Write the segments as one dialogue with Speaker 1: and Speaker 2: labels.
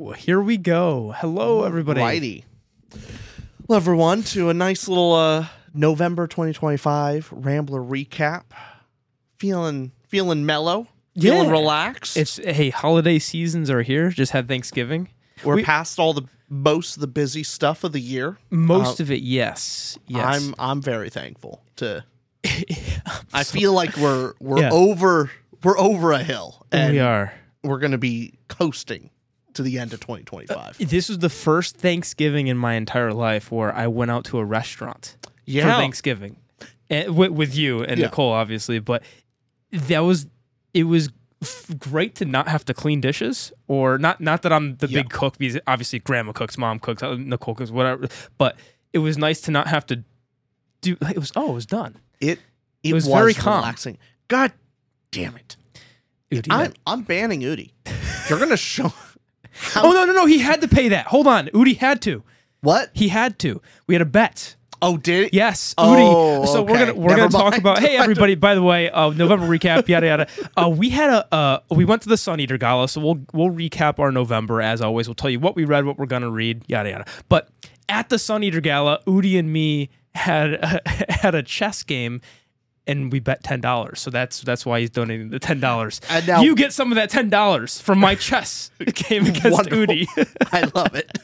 Speaker 1: Here we go. Hello, everybody.
Speaker 2: Righty. Hello, everyone, to a nice little November 2025 Rambler recap. Feeling mellow. Feeling relaxed.
Speaker 1: Holiday seasons are here. Just had Thanksgiving.
Speaker 2: We're past most of the busy stuff of the year.
Speaker 1: Most of it, yes.
Speaker 2: I'm very thankful to. I feel like we're over a hill. And
Speaker 1: we are.
Speaker 2: We're going to be coasting to the end of 2025.
Speaker 1: This was the first Thanksgiving in my entire life where I went out to a restaurant for Thanksgiving, and, with you and Nicole, obviously. But it was great to not have to clean dishes, or not that I'm the big cook, because obviously Grandma cooks, Mom cooks, Nicole cooks, whatever. But it was nice to not have to do. It was done.
Speaker 2: It
Speaker 1: was very calm.
Speaker 2: Relaxing. God damn it.
Speaker 1: Udi,
Speaker 2: I'm banning Udi. You're going to show...
Speaker 1: No. He had to pay that. Hold on. Udi had to.
Speaker 2: What?
Speaker 1: He had to. We had a bet.
Speaker 2: Oh, did it?
Speaker 1: Yes.
Speaker 2: Oh,
Speaker 1: Udi. So
Speaker 2: okay.
Speaker 1: we're gonna talk about, hey, everybody, by the way, November recap, yada, yada. We went to the Sun Eater Gala, so we'll recap our November, as always. We'll tell you what we read, what we're going to read, yada, yada. But at the Sun Eater Gala, Udi and me had a chess game, and we bet $10. So that's why he's donating the $10. And now you get some of that $10 from my chess game against Udi.
Speaker 2: I love it.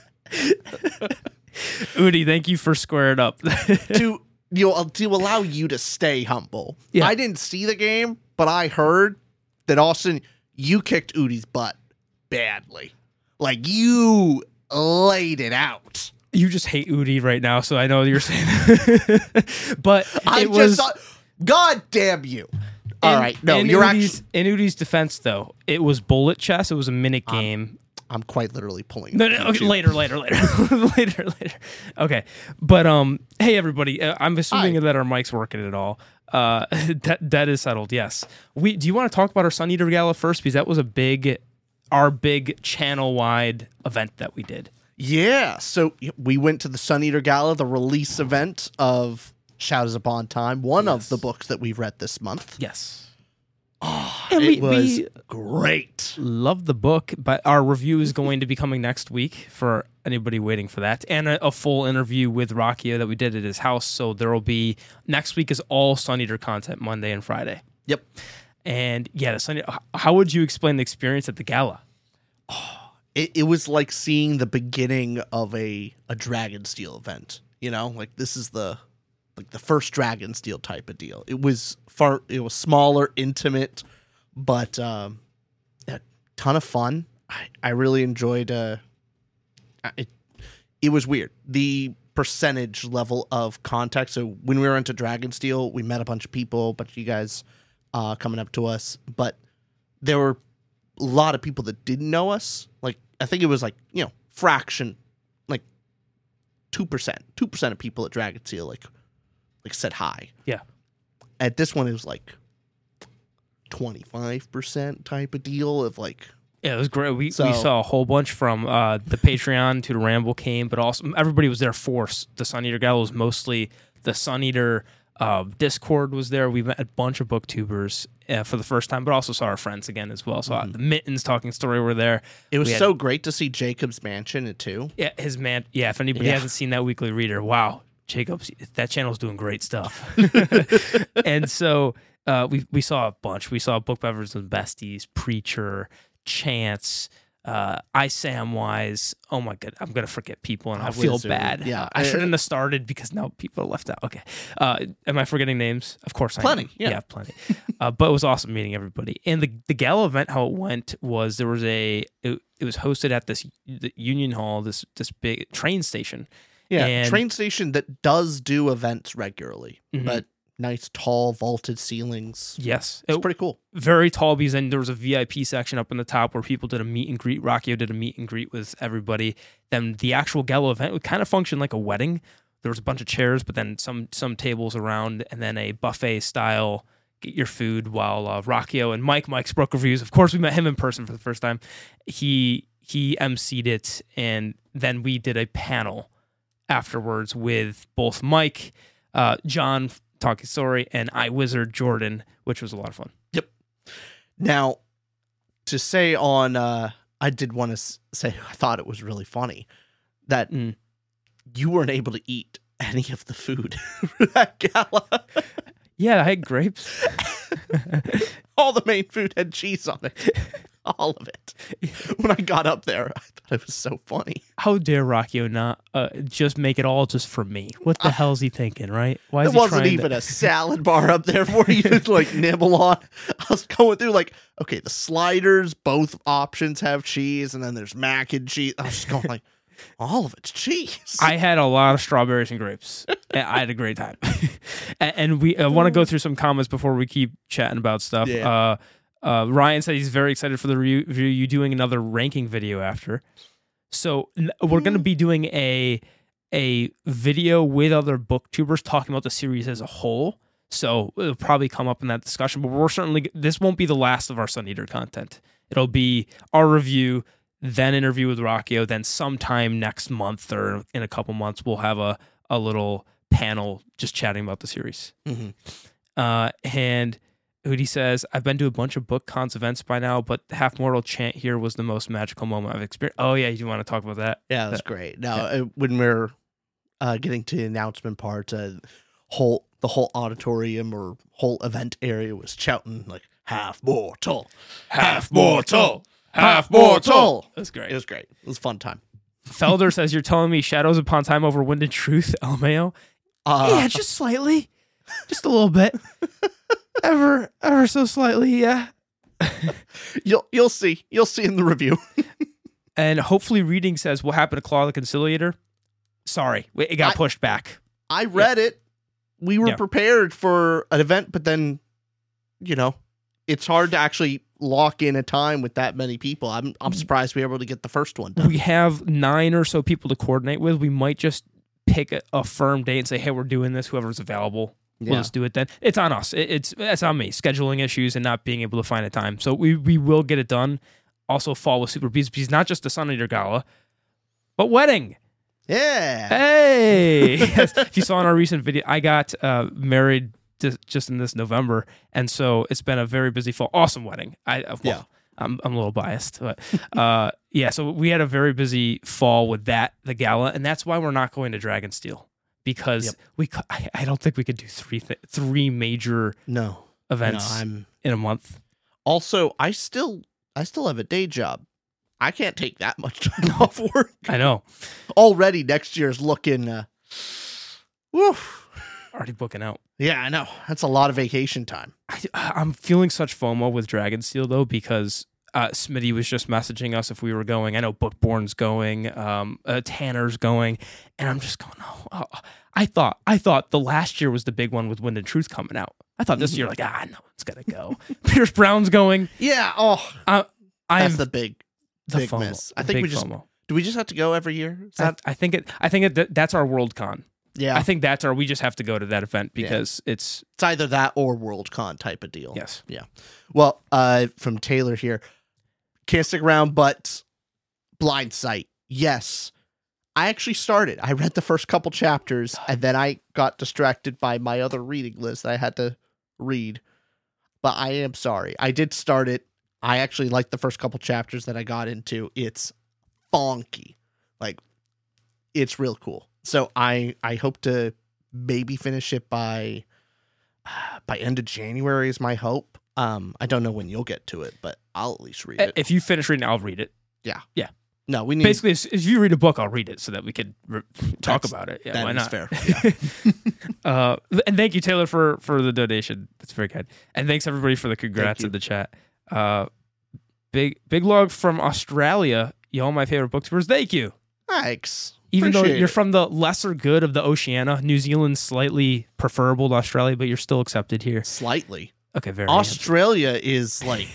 Speaker 1: Udi, thank you for squaring up.
Speaker 2: to allow you to stay humble. Yeah. I didn't see the game, but I heard that, Austin, you kicked Udi's butt badly. Like, you laid it out.
Speaker 1: You just hate Udi right now, so I know you're saying that. But
Speaker 2: God damn you. All right. No, you're actually...
Speaker 1: In Udi's defense, though, it was bullet chess. It was a minute game.
Speaker 2: I'm quite literally pulling.
Speaker 1: No, okay, later. later. Okay. But, hey, everybody. I'm assuming that our mic's working at all. That is settled, yes. Do you want to talk about our Sun Eater Gala first? Because that was our big channel-wide event that we did.
Speaker 2: Yeah. So we went to the Sun Eater Gala, the release event of Shadows Upon Time, one of the books that we've read this month.
Speaker 1: Yes.
Speaker 2: Oh, and it was great.
Speaker 1: Love the book, but our review is going to be coming next week for anybody waiting for that, and a full interview with Rocchio that we did at his house. So there will be, next week is all Sun Eater content, Monday and Friday.
Speaker 2: Yep.
Speaker 1: And yeah, how would you explain the experience at the gala?
Speaker 2: Oh, it was like seeing the beginning of a Dragonsteel event. You know, like this is the first Dragonsteel type of deal. It was smaller, intimate, but a ton of fun. I really enjoyed it was weird. The percentage level of contact. So when we were into Dragonsteel, we met a bunch of people, a bunch of you guys coming up to us, but there were a lot of people that didn't know us. Like, I think it was fraction, like 2% of people at Dragonsteel, like said hi.
Speaker 1: Yeah.
Speaker 2: At this one, it was like 25% type of deal of like.
Speaker 1: Yeah, it was great. We saw a whole bunch from the Patreon to the Ramble came, but also everybody was there for the Sun Eater Gala. Was mostly the Sun Eater Discord was there. We met a bunch of booktubers for the first time, but also saw our friends again as well. So the Mittens Talking Story were there.
Speaker 2: It was so great to see Jacob's Mansion too.
Speaker 1: Yeah, if anybody hasn't seen that weekly reader, wow. Jacobs, that channel's doing great stuff. And so we saw a bunch. We saw Book Bevers and Besties, Preacher, Chance, Samwise. Oh my God, I'm going to forget people and I'll feel bad.
Speaker 2: Yeah.
Speaker 1: I shouldn't have started because now people are left out. Okay. Am I forgetting names? Of course I am.
Speaker 2: Plenty.
Speaker 1: Yeah, plenty. But it was awesome meeting everybody. And the gala event, how it went was it was hosted at the Union Hall, this big train station.
Speaker 2: Yeah,
Speaker 1: and
Speaker 2: train station that does do events regularly, but nice, tall, vaulted ceilings.
Speaker 1: Yes.
Speaker 2: It's pretty cool.
Speaker 1: Very tall, because then there was a VIP section up in the top where people did a meet and greet. Rocchio did a meet and greet with everybody. Then the actual gala event would kind of function like a wedding. There was a bunch of chairs, but then some tables around, and then a buffet style, get your food, while Rocchio and Mike's Book Reviews. Of course, we met him in person for the first time. He emceed it, and then we did a panel afterwards with both Mike, John Talking Story, and iWizard Jordan, which was a lot of fun.
Speaker 2: Yep. Now, to say on I did want to say I thought it was really funny that
Speaker 1: Mm.
Speaker 2: you weren't able to eat any of the food for that gala.
Speaker 1: Yeah, I had grapes.
Speaker 2: All the main food had cheese on it. All of it. When I got up there, I thought it was so funny.
Speaker 1: How dare Rockio not just make it all just for me? What the hell is he thinking, right? Why is
Speaker 2: There
Speaker 1: he
Speaker 2: wasn't
Speaker 1: trying
Speaker 2: even a salad bar up there for you to like nibble on. I was going through like, okay, the sliders, both options have cheese, and then there's mac and cheese. I was just going like, all of it's cheese.
Speaker 1: I had a lot of strawberries and grapes. I had a great time. And we want to go through some comments before we keep chatting about stuff.
Speaker 2: Yeah.
Speaker 1: Ryan said he's very excited for the review. You doing another ranking video after. So we're going to be doing a video with other booktubers talking about the series as a whole. So it'll probably come up in that discussion. But this won't be the last of our Sun Eater content. It'll be our review, then interview with Rockio, then sometime next month or in a couple months we'll have a little panel just chatting about the series.
Speaker 2: Mm-hmm.
Speaker 1: And Udi says, I've been to a bunch of book cons events by now, but Half Mortal Chant here was the most magical moment I've experienced. Oh yeah, you want to talk about that?
Speaker 2: Yeah, that's great. Now, when we're getting to the announcement part, the whole auditorium or whole event area was shouting like "Half Mortal, Half Mortal, Half Mortal."
Speaker 1: That's great.
Speaker 2: It was great. It was a fun time.
Speaker 1: Felder says, you're telling me Shadows Upon Time over Wind and Truth, LMAO? Yeah, just slightly. Just a little bit. ever so slightly, yeah.
Speaker 2: You'll see. You'll see in the review.
Speaker 1: And hopefully Reading says, what happened to Claw the Conciliator? Sorry, it got pushed back.
Speaker 2: I read it. We were prepared for an event, but then, it's hard to actually lock in a time with that many people. I'm surprised we were able to get the first one done.
Speaker 1: We have 9 or so people to coordinate with. We might just pick a firm date and say, hey, we're doing this. Whoever's available, we'll just do it then. It's on us. It's on me. Scheduling issues and not being able to find a time. So we will get it done. Also fall with Super Bees, because not just the Sun Eater Gala, but wedding.
Speaker 2: Yeah.
Speaker 1: Hey. Yes. If you saw in our recent video, I got married just in this November, and so it's been a very busy fall. Awesome wedding. I'm a little biased, but so we had a very busy fall with the gala, and that's why we're not going to Dragonsteel, because I don't think we could do three major events in a month.
Speaker 2: Also, I still have a day job. I can't take that much time off work.
Speaker 1: I know.
Speaker 2: Already next year's looking
Speaker 1: already booking out.
Speaker 2: Yeah, I know. That's a lot of vacation time.
Speaker 1: I'm feeling such FOMO with Dragonsteel, though, because Smitty was just messaging us if we were going. I know Bookborn's going, Tanner's going, and I'm just going, I thought the last year was the big one with Wind and Truth coming out. I thought this year, no one's going to go. Pierce Brown's going.
Speaker 2: Yeah, that's the big
Speaker 1: FOMO,
Speaker 2: miss. I think do we just have to go every year?
Speaker 1: I think that's our Worldcon.
Speaker 2: Yeah.
Speaker 1: I think we just have to go to that event because it's
Speaker 2: either that or Worldcon type of deal.
Speaker 1: Yes.
Speaker 2: Yeah. Well, from Taylor here, can't stick around, but Blind Sight. Yes. I actually started. I read the first couple chapters and then I got distracted by my other reading list that I had to read. But I am sorry. I did start it. I actually liked the first couple chapters that I got into. It's funky. Like, it's real cool. So I hope to maybe finish it by end of January is my hope. I don't know when you'll get to it, but I'll at least read it.
Speaker 1: If you finish reading, I'll read it.
Speaker 2: Yeah.
Speaker 1: Yeah.
Speaker 2: No, we need
Speaker 1: basically if you read a book, I'll read it so that we could talk about it. Yeah, why not?
Speaker 2: Fair.
Speaker 1: Yeah. And thank you, Taylor, for the donation. That's very good. And thanks everybody for the congrats in the chat. Big log from Australia. Y'all my favorite booktubers. Thank you.
Speaker 2: Thanks.
Speaker 1: Even though you're from the lesser good of the Oceania, New Zealand's slightly preferable to Australia, but you're still accepted here.
Speaker 2: Slightly.
Speaker 1: Okay, very.
Speaker 2: Australia is like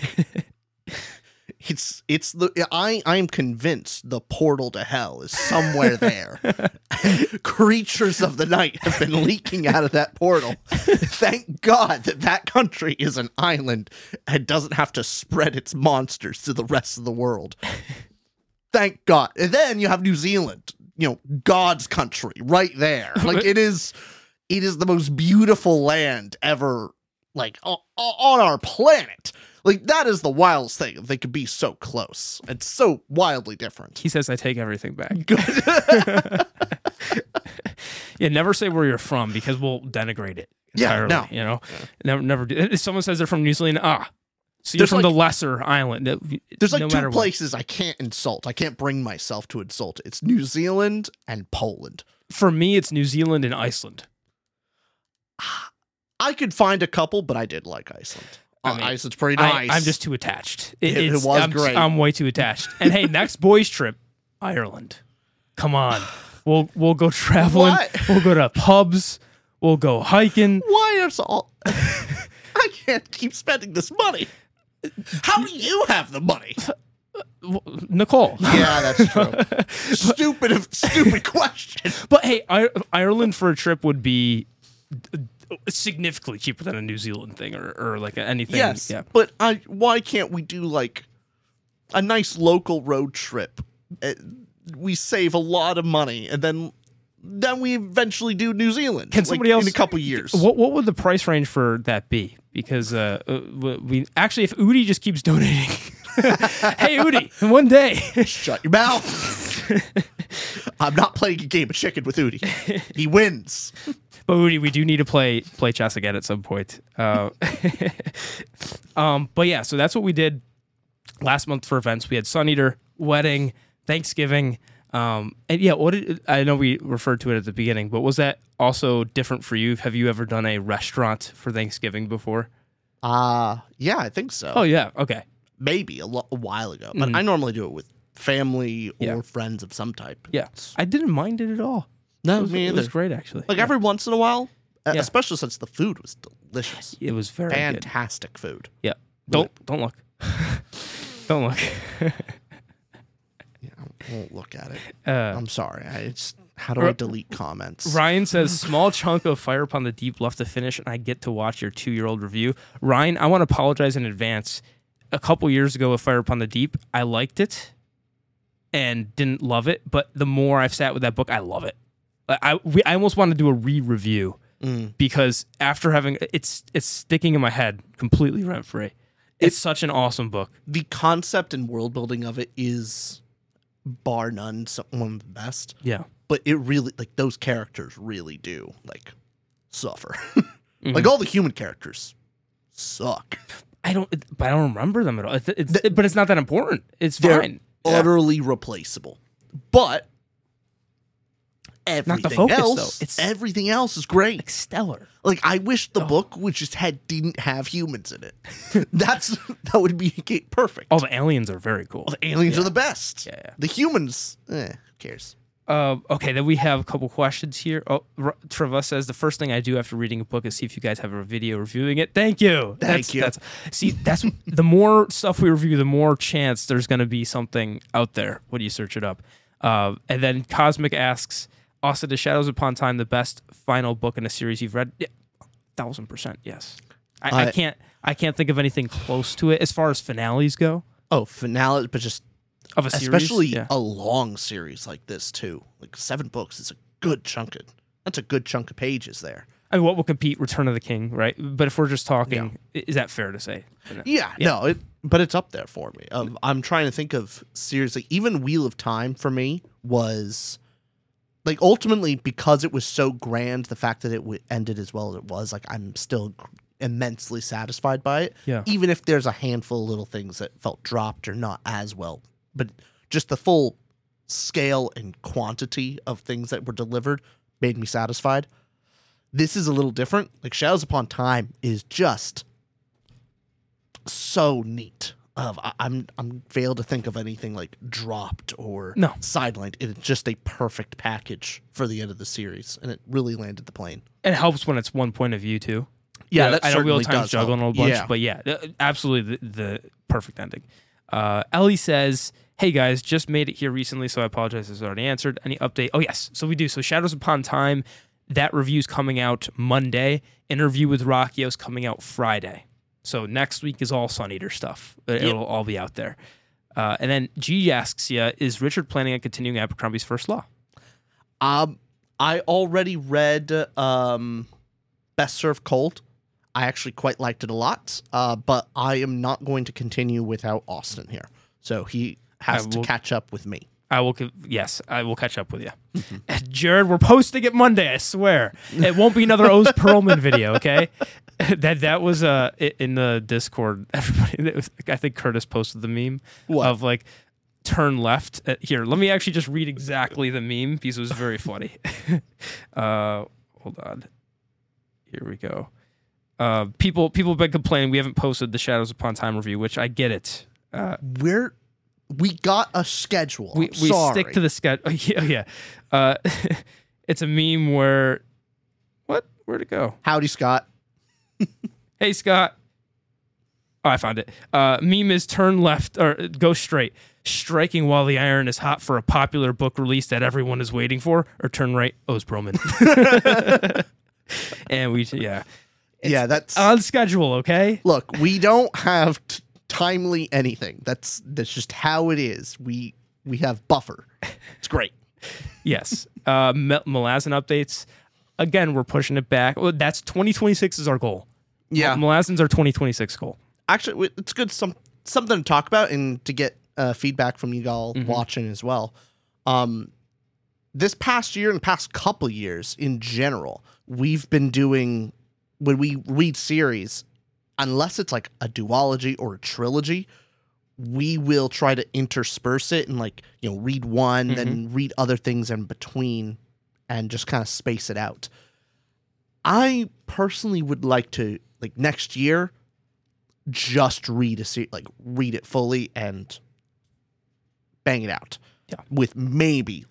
Speaker 2: I am convinced the portal to hell is somewhere there. Creatures of the night have been leaking out of that portal. Thank God that country is an island and doesn't have to spread its monsters to the rest of the world. Thank God. And then you have New Zealand, God's country right there. Like it is the most beautiful land ever, like on our planet. Like, that is the wildest thing. They could be so close. It's so wildly different.
Speaker 1: He says I take everything back.
Speaker 2: Good.
Speaker 1: Yeah, never say where you're from because we'll denigrate it
Speaker 2: Yeah,
Speaker 1: entirely.
Speaker 2: no.
Speaker 1: You know, never do. If someone says they're from New Zealand, so you're
Speaker 2: There's
Speaker 1: from the
Speaker 2: like-
Speaker 1: lesser island.
Speaker 2: There's like
Speaker 1: no
Speaker 2: two
Speaker 1: matter what.
Speaker 2: places I can't insult. I can't bring myself to insult. It's New Zealand and Poland.
Speaker 1: For me, it's New Zealand and Iceland.
Speaker 2: I could find a couple, but I did like Iceland.
Speaker 1: I mean,
Speaker 2: Iceland's pretty nice.
Speaker 1: I'm just too attached.
Speaker 2: It was great.
Speaker 1: I'm way too attached. And hey, next boys trip, Ireland. Come on, we'll go traveling.
Speaker 2: What?
Speaker 1: We'll go to pubs. We'll go hiking.
Speaker 2: Why is all? I can't keep spending this money. How do you have the money?
Speaker 1: Nicole.
Speaker 2: Yeah, that's true. Stupid question.
Speaker 1: But hey, Ireland for a trip would be significantly cheaper than a New Zealand thing or like anything.
Speaker 2: Yes,
Speaker 1: Yeah.
Speaker 2: but why can't we do like a nice local road trip? We save a lot of money, and then we eventually do New Zealand.
Speaker 1: Can somebody else
Speaker 2: in a couple years?
Speaker 1: What would the price range for that be? Because we actually, if Udi just keeps donating, hey Udi, in one day.
Speaker 2: Shut your mouth. I'm not playing a game of chicken with Udi. He wins.
Speaker 1: But Udi, we do need to play chess again at some point. But yeah, so that's what we did last month for events. We had Sun Eater, wedding, Thanksgiving, and yeah, I know we referred to it at the beginning, but was that also different for you? Have you ever done a restaurant for Thanksgiving before?
Speaker 2: Yeah, I think so.
Speaker 1: Oh yeah, okay.
Speaker 2: Maybe a while ago, but I normally do it with family or
Speaker 1: Yeah.
Speaker 2: friends of some type.
Speaker 1: Yeah, I didn't mind it at all.
Speaker 2: No,
Speaker 1: It
Speaker 2: me
Speaker 1: was
Speaker 2: either.
Speaker 1: great actually.
Speaker 2: Like
Speaker 1: Yeah.
Speaker 2: every once in a while,
Speaker 1: Yeah.
Speaker 2: especially since the food was delicious.
Speaker 1: It was very good.
Speaker 2: Fantastic food.
Speaker 1: Yeah. Don't look. Don't look.
Speaker 2: Yeah, I won't look at it.
Speaker 1: Uh,
Speaker 2: I'm sorry. How do I delete comments?
Speaker 1: Ryan says, small chunk of Fire Upon the Deep left to finish, and I get to watch your 2-year-old review. Ryan, I want to apologize in advance. A couple years ago with Fire Upon the Deep, I liked it and didn't love it, but the more I've sat with that book, I love it. I almost want to do a re-review because after having it's sticking in my head completely rent-free. It's such an awesome book.
Speaker 2: The concept and world building of it is, bar none, one of the best.
Speaker 1: Yeah.
Speaker 2: But it really, like, those characters really do, like, suffer. Like, all the human characters suck.
Speaker 1: I don't remember them at all. But it's not that important. It's
Speaker 2: They're
Speaker 1: fine. Yeah.
Speaker 2: utterly replaceable. But everything
Speaker 1: Not the focus,
Speaker 2: else,
Speaker 1: though. It's
Speaker 2: everything else is great.
Speaker 1: like stellar.
Speaker 2: Like, I wish the book didn't have humans in it. That would be perfect.
Speaker 1: All the aliens are very cool.
Speaker 2: The aliens are the best.
Speaker 1: Yeah.
Speaker 2: The humans, who cares?
Speaker 1: Okay, then we have a couple questions here. Oh, Treva says, the first thing I do after reading a book is see if you guys have a video reviewing it. Thank you.
Speaker 2: Thank you.
Speaker 1: That's the more stuff we review, the more chance there's going to be something out there when you search it up. And then Cosmic asks, also, is Shadows Upon Time the best final book in a series you've read? Yeah, 1000%, yes. I can't think of anything close to it as far as finales go.
Speaker 2: Oh, finale, but just
Speaker 1: Of a series,
Speaker 2: especially
Speaker 1: yeah.
Speaker 2: a long series like this too. Like 7 books is a good chunk of. That's a good chunk of pages there.
Speaker 1: I mean, what will compete? Return of the King, right? But if we're just talking, is that fair to say?
Speaker 2: Yeah. No, but it's up there for me. I'm trying to think of series like even Wheel of Time for me was like ultimately because it was so grand. The fact that it ended as well as it was, like I'm still immensely satisfied by it.
Speaker 1: Yeah.
Speaker 2: Even if there's a handful of little things that felt dropped or not as well, but just the full scale and quantity of things that were delivered made me satisfied. This is a little different. Like Shadows Upon Time is just so neat. I'm failed to think of anything like dropped or
Speaker 1: No.
Speaker 2: sidelined. It's just a perfect package for the end of the series, and it really landed the plane.
Speaker 1: It helps when it's one point of view too.
Speaker 2: Yeah, that
Speaker 1: I know Wheel of
Speaker 2: certainly
Speaker 1: Time's
Speaker 2: does help.
Speaker 1: juggling a bunch,
Speaker 2: Yeah.
Speaker 1: but yeah, absolutely the perfect ending. Ellie says, "Hey guys, just made it here recently, so I apologize if it's already answered. Any update? Oh yes, so we do. So Shadows Upon Time, that review's coming out Monday. Interview with Rocchio's coming out Friday. So next week is all Sun Eater stuff. It'll all be out there. And then G asks you, is Richard planning on continuing Abercrombie's First Law?
Speaker 2: I already read Best Served Cold. I actually quite liked it a lot, but I am not going to continue without Austin here. So he has to catch up with me.
Speaker 1: I will catch up with you. Jared, we're posting it Monday, I swear. It won't be another Oz Perlman video, okay? that was in the Discord. Everybody, I think Curtis posted the meme of like, turn left. Here, let me actually just read exactly the meme because it was very funny. Hold on. Here we go. People have been complaining we haven't posted the Shadows Upon Time review, which I get it.
Speaker 2: We got a schedule.
Speaker 1: We stick to the schedule. Oh, yeah. It's a meme where where'd it go?
Speaker 2: Howdy, Scott.
Speaker 1: Hey, Scott. Oh, I found it. Meme is turn left or go straight, striking while the iron is hot for a popular book release that everyone is waiting for, or turn right, Oz Perlman. And
Speaker 2: yeah, that's
Speaker 1: on schedule. Okay.
Speaker 2: Look, we don't have timely anything. That's just how it is. We have buffer. It's great.
Speaker 1: Yes. Malazan updates. Again, we're pushing it back. Well, that's 2026 is our goal.
Speaker 2: Yeah.
Speaker 1: Malazan's our 2026 goal.
Speaker 2: Actually, it's good something to talk about and to get feedback from you all watching as well. This past year and past couple years in general, we've been doing, when we read series, unless it's like a duology or a trilogy, we will try to intersperse it and read one, then read other things in between and just kind of space it out. I personally would like to, next year, just read read it fully and bang it out.
Speaker 1: Yeah. With
Speaker 2: maybe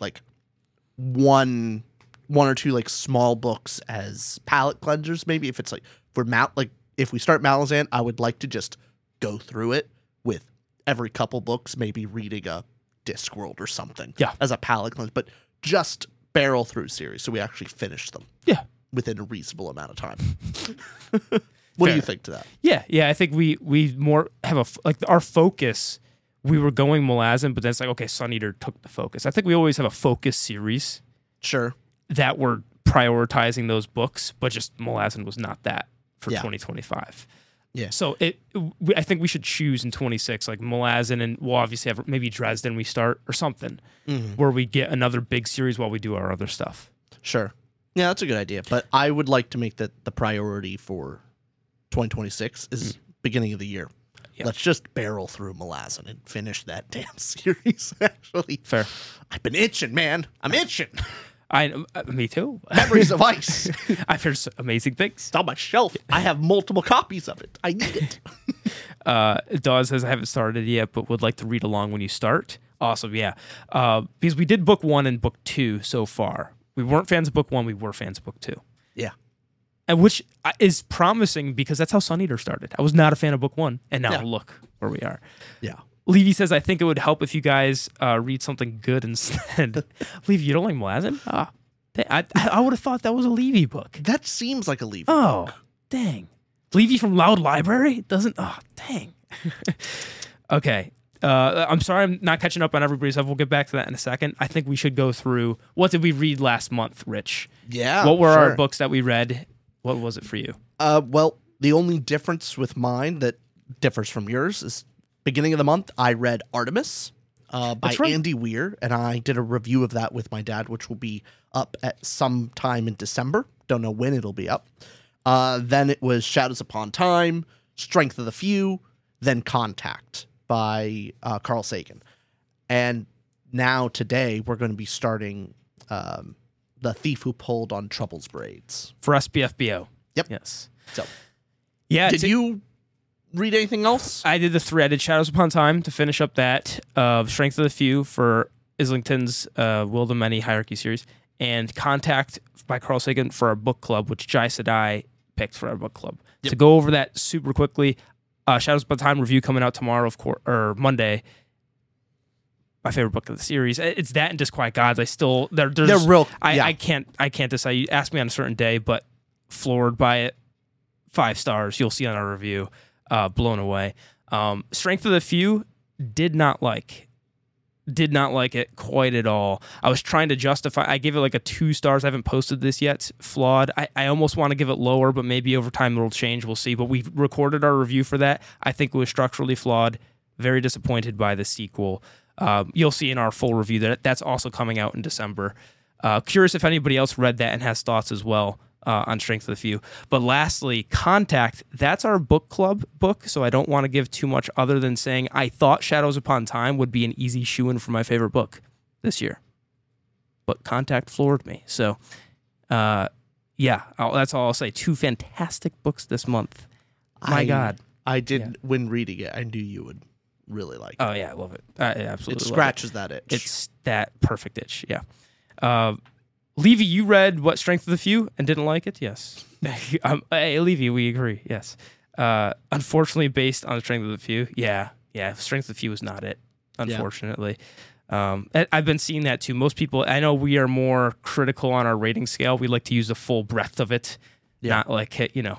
Speaker 2: one or two small books as palate cleansers. Maybe if it's if we start Malazan, I would like to just go through it with every couple books, maybe reading a Discworld or something.
Speaker 1: Yeah.
Speaker 2: As a palate cleanse, but just barrel through series so we actually finish them.
Speaker 1: Yeah.
Speaker 2: Within a reasonable amount of time. What do you think to that?
Speaker 1: Yeah. I think we more have our focus. We were going Malazan, but then it's okay, Sun Eater took the focus. I think we always have a focus series.
Speaker 2: Sure.
Speaker 1: That we're prioritizing those books, but just Malazan was not that for 2025.
Speaker 2: Yeah.
Speaker 1: So I think we should choose in 26, Malazan, and we'll obviously have maybe Dresden we start or something where we get another big series while we do our other stuff.
Speaker 2: Sure. Yeah, that's a good idea. But I would like to make that the priority for 2026 is beginning of the year. Yeah. Let's just barrel through Malazan and finish that damn series, actually.
Speaker 1: Fair.
Speaker 2: I've been itching, man. I'm itching.
Speaker 1: Me too.
Speaker 2: Memories of Ice.
Speaker 1: I've heard amazing things.
Speaker 2: It's on my shelf. I have multiple copies of it. I need it.
Speaker 1: Dawes says, I haven't started yet, but would like to read along when you start. Awesome, yeah. Because we did book 1 and book 2 so far. We weren't fans of book 1. We were fans of book 2.
Speaker 2: Yeah.
Speaker 1: And which is promising because that's how Sun Eater started. I was not a fan of book 1. And now look where we are.
Speaker 2: Yeah.
Speaker 1: Levy says, I think it would help if you guys read something good instead. Levy, you don't like Malazan? I would have thought that was a Levy book.
Speaker 2: That seems like a Levy
Speaker 1: book. Dang. Levy from Loud Library doesn't... Oh, dang. Okay. I'm sorry I'm not catching up on everybody's stuff. We'll get back to that in a second. I think we should go through... What did we read last month, Rich?
Speaker 2: Yeah,
Speaker 1: what were our books that we read? What was it for you?
Speaker 2: Well, the only difference with mine that differs from yours is beginning of the month, I read Artemis by Andy Weir, and I did a review of that with my dad, which will be up at some time in December. Don't know when it'll be up. Then it was Shadows Upon Time, Strength of the Few, then Contact by Carl Sagan. And now today we're going to be starting The Thief Who Pulled on Trouble's Braids.
Speaker 1: For SBFBO.
Speaker 2: Yep.
Speaker 1: Yes.
Speaker 2: So,
Speaker 1: yeah.
Speaker 2: Did you read anything else?
Speaker 1: I did the 3. I did Shadows Upon Time to finish up that. Strength of the Few for Islington's Will the Many Hierarchy series. And Contact by Carl Sagan for our book club, which Jai Sadai picked for our book club. Yep. To go over that super quickly, Shadows Upon Time review coming out tomorrow, or Monday. My favorite book of the series. It's that and Disquiet Gods. They're real. I can't decide. You ask me on a certain day, but floored by it. 5 stars. You'll see on our review. Blown away. Strength of the Few did not like. Did not like it quite at all. I was trying to justify. I gave it like a 2 stars. I haven't posted this yet. Flawed. I almost want to give it lower, but maybe over time it'll change. We'll see. But we recorded our review for that. I think it was structurally flawed. Very disappointed by the sequel. You'll see in our full review that that's also coming out in December. Curious if anybody else read that and has thoughts as well on Strength of the Few. But lastly, Contact, that's our book club book, so I don't want to give too much other than saying I thought Shadows Upon Time would be an easy shoo-in for my favorite book this year. But Contact floored me. So, that's all I'll say. 2 fantastic books this month. My God.
Speaker 2: I did, when reading it, I knew you would really like it.
Speaker 1: Oh, yeah, I love it. I absolutely
Speaker 2: It scratches that itch.
Speaker 1: It's that perfect itch, yeah. Levy, you read what Strength of the Few and didn't like it? Yes. Hey, Levy, we agree. Yes. Unfortunately, based on Strength of the Few, yeah. Strength of the Few is not it. Unfortunately, I've been seeing that too. Most people, I know we are more critical on our rating scale. We like to use the full breadth of it, not like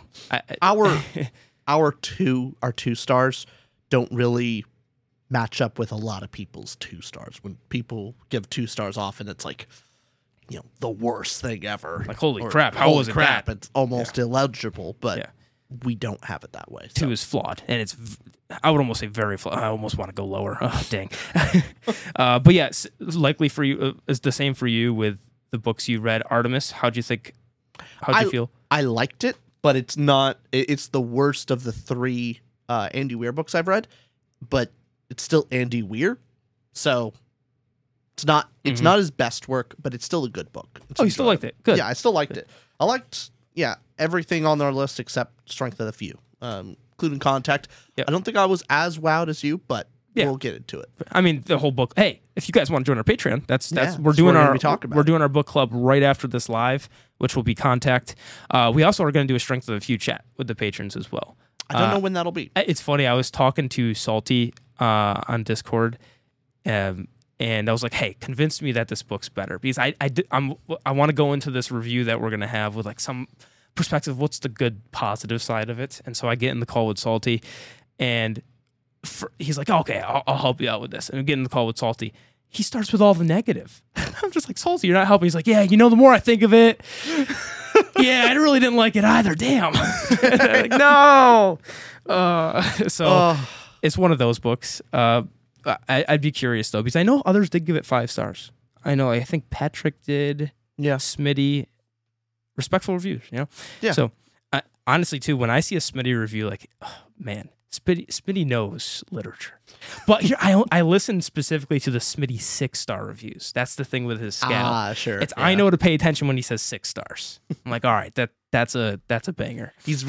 Speaker 2: our 2 stars don't really match up with a lot of people's 2 stars. When people give 2 stars off, and it's like, the worst thing ever.
Speaker 1: Like, holy crap, how was it that?
Speaker 2: It's almost illegible, but we don't have it that way.
Speaker 1: 2 is flawed, and I would almost say very flawed. I almost want to go lower. Oh, dang. But yeah, likely for you, it's the same for you with the books you read. Artemis, how'd you think? How'd you feel?
Speaker 2: I liked it, but it's the worst of the 3 Andy Weir books I've read, but it's still Andy Weir, so it's not his best work, but it's still a good book.
Speaker 1: You still liked it? Good.
Speaker 2: Yeah, I still liked it. I liked everything on our list except Strength of the Few, including Contact.
Speaker 1: Yep.
Speaker 2: I don't think I was as wowed as you, but we'll get into it.
Speaker 1: I mean, the whole book. Hey, if you guys want to join our Patreon, we're doing our book club right after this live, which will be Contact. We also are going to do a Strength of the Few chat with the patrons as well.
Speaker 2: I don't know when that'll be.
Speaker 1: It's funny. I was talking to Salty on Discord, and I was like, "Hey, convince me that this book's better," because I want to go into this review that we're gonna have with like some perspective. What's the good, positive side of it? And so I get in the call with Salty, and he's like, "Okay, I'll help you out with this." And we get in the call with Salty. He starts with all the negative. I'm just like, "Salty, you're not helping." He's like, "Yeah, the more I think of it, yeah, I really didn't like it either. Damn." Like, no. It's one of those books. I'd be curious though, because I know others did give it 5 stars. I think Patrick did.
Speaker 2: Yeah.
Speaker 1: Smitty, respectful reviews.
Speaker 2: Yeah.
Speaker 1: So honestly, too, when I see a Smitty review, like, oh, man, Smitty knows literature. But here, I listen specifically to the Smitty 6-star reviews. That's the thing with his scale.
Speaker 2: Sure.
Speaker 1: I know to pay attention when he says 6 stars. I'm like, all right, that's a banger.
Speaker 2: He's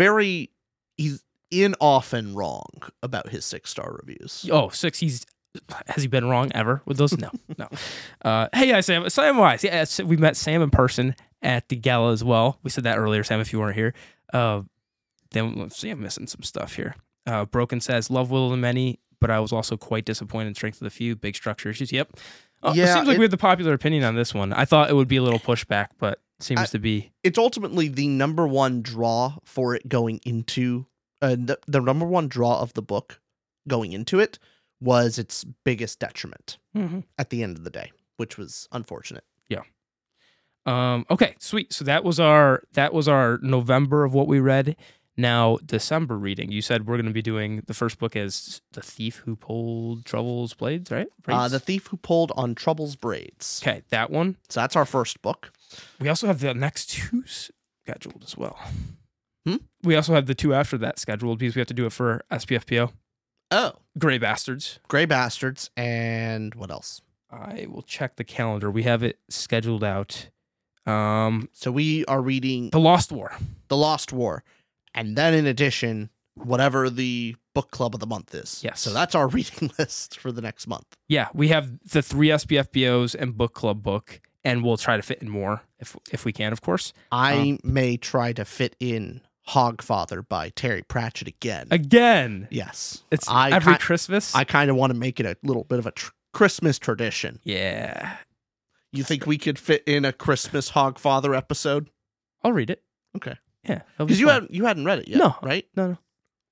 Speaker 2: often wrong about his 6-star reviews.
Speaker 1: Oh, 6. Has he been wrong ever with those? No. Hey, Sam Wise. Yeah, we met Sam in person at the gala as well. We said that earlier, Sam, if you weren't here. Then let's see, I'm missing some stuff here. Broken says, love Will of the Many, but I was also quite disappointed in Strength of the Few. Big structure issues. Yep. It seems like we have the popular opinion on this one. I thought it would be a little pushback, but seems to be.
Speaker 2: It's ultimately the number one draw for it going into the number one draw of the book going into it was its biggest detriment at the end of the day, which was unfortunate.
Speaker 1: Yeah. Okay, sweet. So that was our November of what we read. Now, December reading. You said we're going to be doing the first book as The Thief Who Pulled Trouble's Blades, right?
Speaker 2: The Thief Who Pulled on Trouble's Braids.
Speaker 1: Okay, that one.
Speaker 2: So that's our first book.
Speaker 1: We also have the next 2 scheduled as well. We also have the 2 after that scheduled because we have to do it for SPFPO.
Speaker 2: Oh.
Speaker 1: Gray Bastards.
Speaker 2: And what else?
Speaker 1: I will check the calendar. We have it scheduled out.
Speaker 2: So we are reading
Speaker 1: The Lost War.
Speaker 2: And then in addition, whatever the book club of the month is.
Speaker 1: Yes.
Speaker 2: So that's our reading list for the next month.
Speaker 1: Yeah, we have the 3 SPFBOs and book club book, and we'll try to fit in more if we can, of course.
Speaker 2: I may try to fit in Hogfather by Terry Pratchett again.
Speaker 1: Again?
Speaker 2: Yes.
Speaker 1: It's every Christmas?
Speaker 2: I kind of want to make it a little bit of a Christmas tradition.
Speaker 1: Yeah.
Speaker 2: You think we could fit in a Christmas Hogfather episode?
Speaker 1: I'll read it.
Speaker 2: Okay.
Speaker 1: Yeah.
Speaker 2: Because you hadn't read it yet,
Speaker 1: no,
Speaker 2: right?
Speaker 1: No.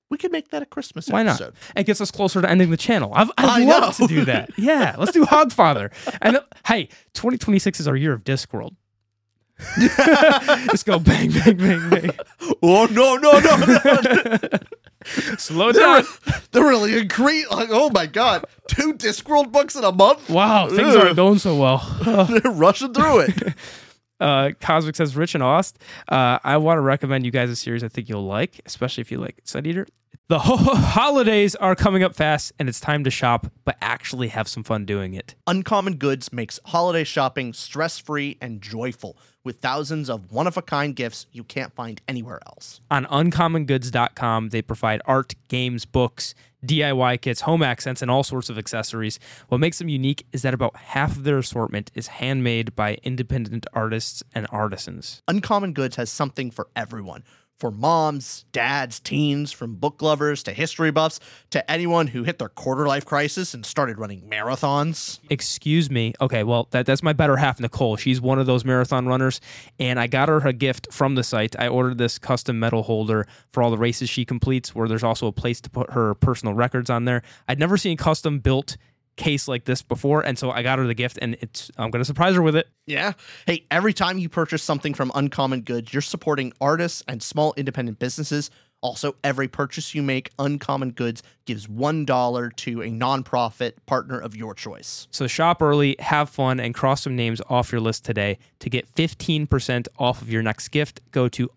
Speaker 2: We could make that a Christmas
Speaker 1: Why not?
Speaker 2: episode.
Speaker 1: It gets us closer to ending the channel. I'd
Speaker 2: I
Speaker 1: love
Speaker 2: know.
Speaker 1: to do that. Yeah, let's do Hogfather. And hey, 2026 is our year of Discworld. Just go bang, bang, bang, bang.
Speaker 2: Oh, no.
Speaker 1: Slow down.
Speaker 2: They're really increasing. Like, oh my God. 2 Discworld books in a month?
Speaker 1: Wow, things aren't going so well.
Speaker 2: They're rushing through it.
Speaker 1: Cosmic says, Rich and Ost, I want to recommend you guys a series I think you'll like, especially if you like Sun Eater. The holidays are coming up fast, and it's time to shop, but actually have some fun doing it.
Speaker 2: Uncommon Goods makes holiday shopping stress-free and joyful with thousands of one-of-a-kind gifts you can't find anywhere else.
Speaker 1: On uncommongoods.com, they provide art, games, books, DIY kits, home accents, and all sorts of accessories. What makes them unique is that about half of their assortment is handmade by independent artists and artisans.
Speaker 2: Uncommon Goods has something for everyone. For moms, dads, teens, from book lovers to history buffs, to anyone who hit their quarter-life crisis and started running marathons.
Speaker 1: Excuse me. Okay, well, that's my better half, Nicole. She's one of those marathon runners, and I got her a gift from the site. I ordered this custom medal holder for all the races she completes, where there's also a place to put her personal records on there. I'd never seen custom built case like this before, and so I got her the gift, and I'm going to surprise her with it.
Speaker 2: Yeah. Hey, every time you purchase something from Uncommon Goods, you're supporting artists and small independent businesses. Also, every purchase you make, Uncommon Goods gives $1 to a nonprofit partner of your choice.
Speaker 1: So shop early, have fun, and cross some names off your list today. To get 15% off of your next gift, go to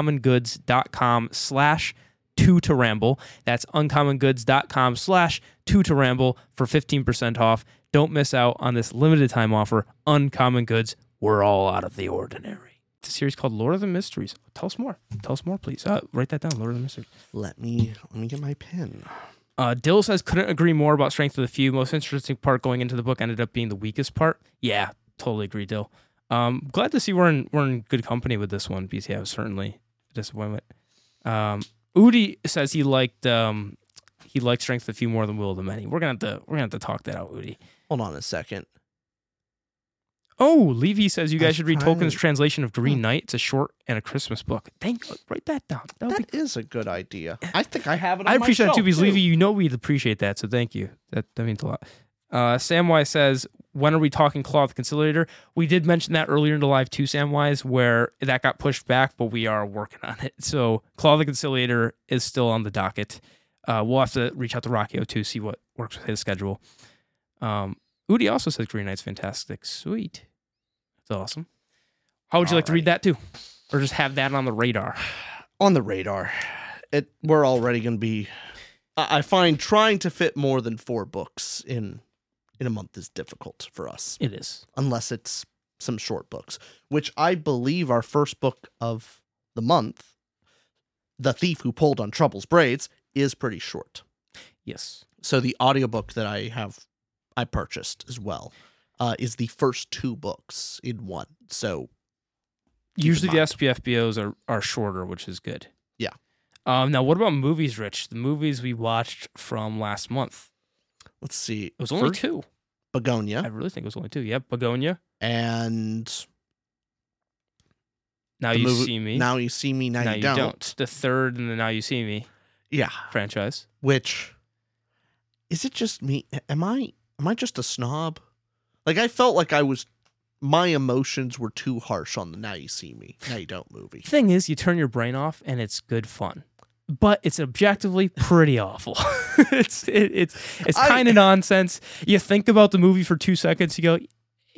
Speaker 1: uncommongoods.com/2toramble. That's uncommongoods.com/2toramble for 15% off. Don't miss out on this limited time offer. Uncommon Goods, we're all out of the ordinary. It's a series called Lord of the Mysteries. Tell us more. Tell us more, please. Write that down, Lord of the Mysteries.
Speaker 2: Let me get my pen.
Speaker 1: Dill says, couldn't agree more about Strength of the Few. Most interesting part going into the book ended up being the weakest part. Yeah, totally agree, Dill. Glad to see we're in good company with this one, because yeah, it was certainly a disappointment. Udi says he liked Strength of the Few more than Will of the Many. We're gonna have to talk that out, Udi.
Speaker 2: Hold on a second.
Speaker 1: Oh, Levy says you guys should read
Speaker 2: finally-
Speaker 1: Tolkien's translation of Green Knight. It's a short and a Christmas book. Write that down.
Speaker 2: That is a good idea. I think I have it on
Speaker 1: I appreciate
Speaker 2: my
Speaker 1: that too, because
Speaker 2: shelf,
Speaker 1: Levy, you know we'd appreciate that, so thank you. That means a lot. Samwise says, when are we talking Claw of the Conciliator? We did mention that earlier in the live too, Samwise, where that got pushed back, but we are working on it. So Claw of the Conciliator is still on the docket. We'll have to reach out to Rockio too, see what works with his schedule. Udi also says Green Knight's fantastic. Sweet. That's awesome. How would you like to read that too? Or just have that on the radar?
Speaker 2: On the radar. We're already going to be... I find trying to fit more than 4 books in a month is difficult for us.
Speaker 1: It is.
Speaker 2: Unless it's some short books, which I believe our first book of the month, The Thief Who Pulled on Trouble's Braids, is pretty short.
Speaker 1: Yes.
Speaker 2: So the audiobook that I purchased as well, is the first 2 books in one. So
Speaker 1: usually the SPFBOs are shorter, which is good.
Speaker 2: Yeah.
Speaker 1: Now, what about movies, Rich? The movies we watched from last month.
Speaker 2: Let's see.
Speaker 1: It was only 2.
Speaker 2: Begonia.
Speaker 1: I really think it was only 2. Yep, Begonia.
Speaker 2: And
Speaker 1: Now You See Me.
Speaker 2: Now You See Me, Now You Don't.
Speaker 1: The third in the Now You See Me
Speaker 2: Yeah.
Speaker 1: franchise.
Speaker 2: Which, is it just me? Am I just a snob? Like, I felt like my emotions were too harsh on the Now You See Me, Now You Don't movie.
Speaker 1: Thing is, you turn your brain off and it's good fun. But it's objectively pretty awful. It's kind of nonsense. You think about the movie for 2 seconds, you go,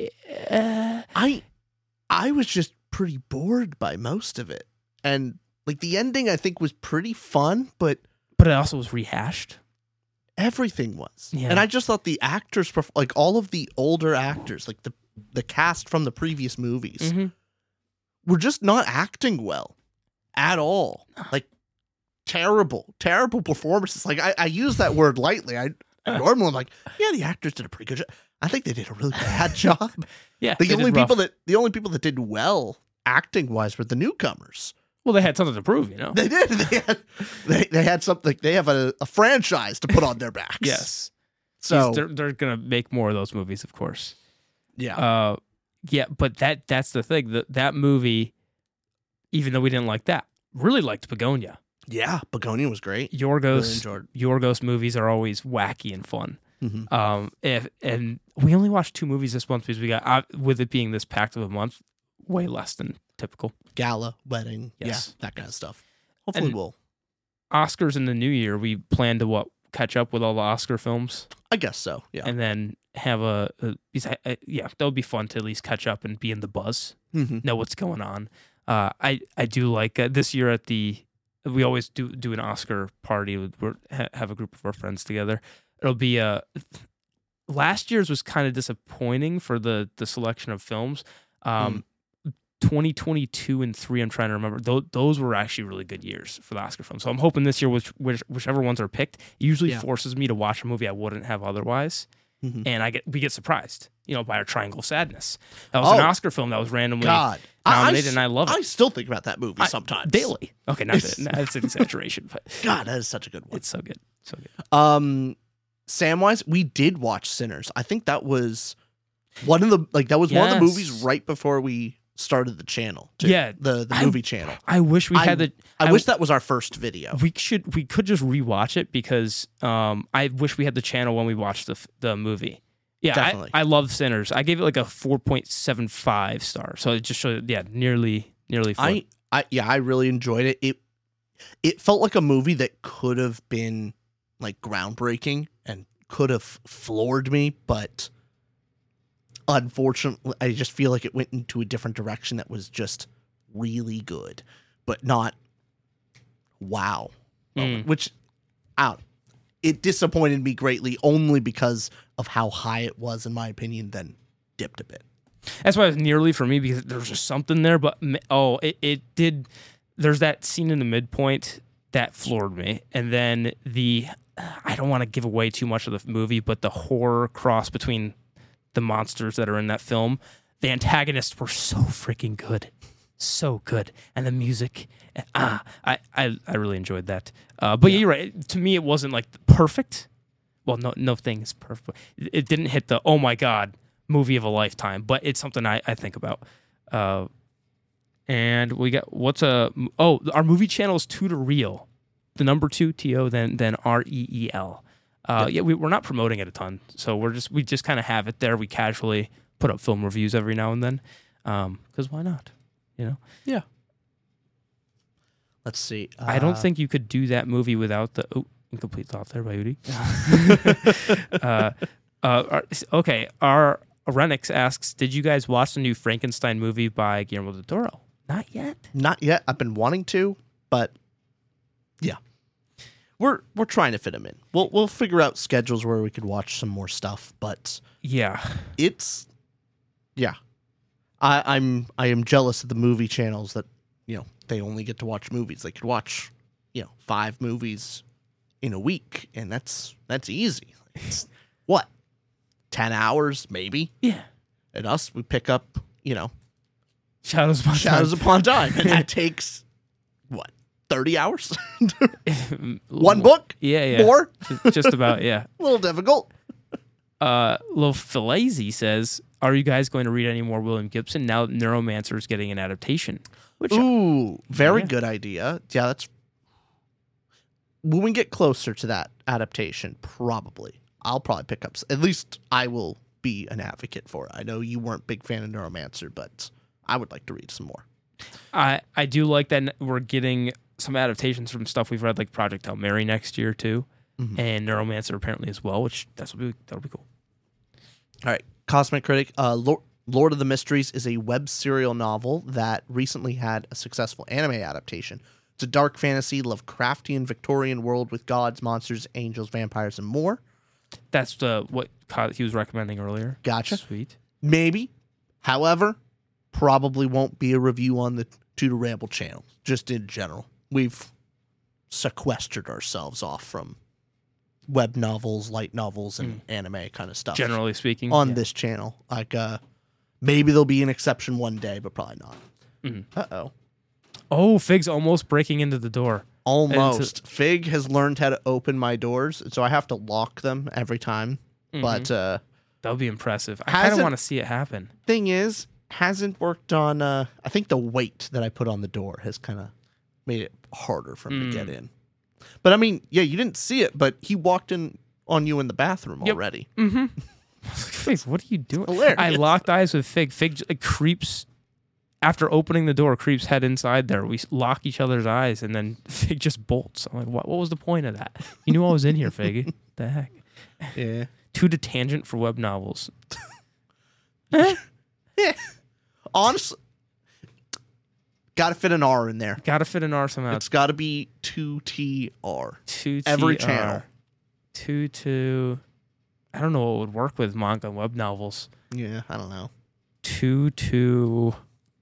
Speaker 2: I was just pretty bored by most of it. And like the ending I think was pretty fun, but
Speaker 1: it also was rehashed.
Speaker 2: everything was.
Speaker 1: Yeah.
Speaker 2: And I just thought the actors, like all of the older actors, like the cast from the previous movies, were just not acting well at all. Like terrible performances. Like I use that word lightly. I normally I'm like, yeah, the actors did a pretty good job. I think they did a really bad job.
Speaker 1: Yeah.
Speaker 2: The only people that did well acting wise were the newcomers.
Speaker 1: Well, they had something to prove, you know.
Speaker 2: They did. They had something. They have a franchise to put on their backs.
Speaker 1: Yes.
Speaker 2: So
Speaker 1: they're gonna make more of those movies, of course.
Speaker 2: yeah.
Speaker 1: Yeah, but that's the thing. That movie, even though we didn't like that, really liked Begonia.
Speaker 2: Yeah, Begonia was great. Really
Speaker 1: Yorgos
Speaker 2: enjoyed.
Speaker 1: Yorgos movies are always wacky and fun.
Speaker 2: Mhm.
Speaker 1: And we only watched 2 movies this month because we got with it being this packed of a month, way less than typical.
Speaker 2: Gala, wedding,
Speaker 1: Yes.
Speaker 2: yeah, that kind of stuff. Hopefully,
Speaker 1: And-
Speaker 2: we'll.
Speaker 1: Oscars in the new year, we plan to catch up with all the Oscar films,
Speaker 2: I guess so. Yeah.
Speaker 1: and then have that would be fun to at least catch up and be in the buzz,
Speaker 2: Mhm.
Speaker 1: know what's going on. I do like this year we always do an Oscar party. Have a group of our friends together. It'll be last year's was kind of disappointing for the selection of films. 2022 and 3, I'm trying to remember. Those were actually really good years for the Oscar films. So I'm hoping this year, whichever ones are picked, it usually forces me to watch a movie I wouldn't have otherwise,
Speaker 2: Mhm.
Speaker 1: and we get surprised, by our Triangle of Sadness. That was an Oscar film that was randomly
Speaker 2: God,
Speaker 1: nominated, and I love it.
Speaker 2: I still think about that movie sometimes.
Speaker 1: Daily. Okay, that's an exaggeration, but
Speaker 2: God, that is such a good one.
Speaker 1: it's so good, so good.
Speaker 2: Samwise, we did watch Sinners. I think that was one of the one of the
Speaker 1: Yes.
Speaker 2: movies right before we started the channel. Too.
Speaker 1: Yeah,
Speaker 2: the movie channel.
Speaker 1: I wish we had the.
Speaker 2: I wish that was our first video.
Speaker 1: We could just rewatch it because I wish we had the channel when we watched the movie. Yeah,
Speaker 2: Definitely.
Speaker 1: I love Sinners. I gave it like a 4.75 star. So it just showed nearly 4.
Speaker 2: I really enjoyed it. It felt like a movie that could have been like groundbreaking and could have floored me, but unfortunately, I just feel like it went into a different direction that was just really good, but not wow. Which it disappointed me greatly only because of how high it was, in my opinion, then dipped a bit.
Speaker 1: That's why it was nearly for me, because there's just something there. But it did. There's that scene in the midpoint that floored me, and then I don't want to give away too much of the movie, but the horror cross between the monsters that are in that film, the antagonists were so freaking good. So good. And the music, I really enjoyed that. But you're right. To me, it wasn't like perfect. Well, no thing is perfect. It didn't hit the, oh my God, movie of a lifetime, but it's something I think about. And we got, our movie channel is 2 to Reel. The number 2, T-O, then R-E-E-L. Yeah, we're not promoting it a ton. So we just kind of have it there. We casually put up film reviews every now and then. Because why not?
Speaker 2: Yeah. Let's see.
Speaker 1: I don't think you could do that movie without the incomplete thought there by Udi. Okay, our Renix asks, did you guys watch the new Frankenstein movie by Guillermo del Toro? Not yet.
Speaker 2: Not yet. I've been wanting to, but yeah, we're trying to fit them in. We'll figure out schedules where we could watch some more stuff, but
Speaker 1: yeah,
Speaker 2: I am jealous of the movie channels that they only get to watch movies. They could watch 5 movies in a week, and that's easy. It's what, 10 hours maybe?
Speaker 1: Yeah.
Speaker 2: And us, we pick up
Speaker 1: Shadows
Speaker 2: Upon Time, and that takes what, 30 hours?
Speaker 1: Time.
Speaker 2: One book?
Speaker 1: Yeah.
Speaker 2: More?
Speaker 1: Just about, yeah.
Speaker 2: A little difficult.
Speaker 1: Lil Filazy says, are you guys going to read any more William Gibson now that Neuromancer is getting an adaptation? Which,
Speaker 2: very good idea. Yeah, that's when we get closer to that adaptation, probably. I'll probably pick up, at least I will be an advocate for it. I know you weren't a big fan of Neuromancer, but I would like to read some more.
Speaker 1: I do like that we're getting some adaptations from stuff we've read, like Project Hail Mary next year too, and Neuromancer apparently as well, which that'll be cool.
Speaker 2: All right, Cosmic Critic. Lord of the Mysteries is a web serial novel that recently had a successful anime adaptation. It's a dark fantasy, Lovecraftian Victorian world with gods, monsters, angels, vampires, and more.
Speaker 1: That's what he was recommending earlier.
Speaker 2: Gotcha.
Speaker 1: Sweet.
Speaker 2: Maybe. However, probably won't be a review on the Tutor Ramble channel, just in general. We've sequestered ourselves off from web novels, light novels, and anime kind of stuff.
Speaker 1: Generally speaking.
Speaker 2: On this channel. Like, maybe there'll be an exception one day, but probably not. Uh-oh.
Speaker 1: Oh, Fig's almost breaking into the door.
Speaker 2: Almost. Fig has learned how to open my doors, so I have to lock them every time. But
Speaker 1: that would be impressive. I kind of want to see it happen.
Speaker 2: Thing is, hasn't worked on. I think the weight that I put on the door has kind of made it harder for him to get in. But I mean, yeah, you didn't see it, but he walked in on you in the bathroom already.
Speaker 1: Mm-hmm. Fig, what are you doing?
Speaker 2: Hilarious.
Speaker 1: I locked eyes with Fig. Fig creeps after opening the door. Creeps head inside there. We lock each other's eyes, and then Fig just bolts. I'm like, what was the point of that? You knew I was in here, Fig. The heck?
Speaker 2: Yeah.
Speaker 1: Too detangent for web novels.
Speaker 2: Yeah. Honestly, got to fit an R in there.
Speaker 1: Got to fit an R somehow.
Speaker 2: It's got to be 2TR.
Speaker 1: 2
Speaker 2: Every channel.
Speaker 1: 2. I don't know what would work with manga and web novels.
Speaker 2: Yeah, I don't know.
Speaker 1: 2.